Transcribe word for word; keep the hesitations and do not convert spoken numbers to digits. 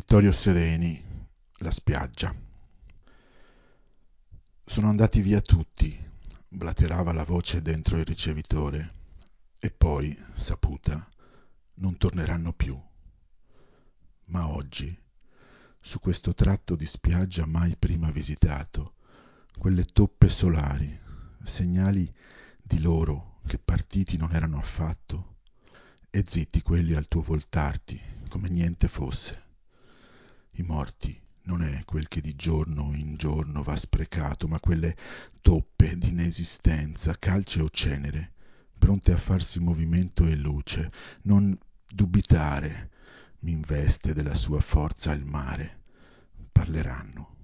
Vittorio Sereni, la spiaggia. Sono andati via tutti, blaterava la voce dentro il ricevitore, e poi, saputa, non torneranno più. Ma oggi, su questo tratto di spiaggia mai prima visitato, quelle toppe solari, segnali di loro che partiti non erano affatto, e zitti quelli al tuo voltarti come niente fosse. I morti non è quel che di giorno in giorno va sprecato, ma quelle toppe d'inesistenza, calce o cenere, pronte a farsi movimento e luce. Non dubitare, m'investe della sua forza il mare. Parleranno.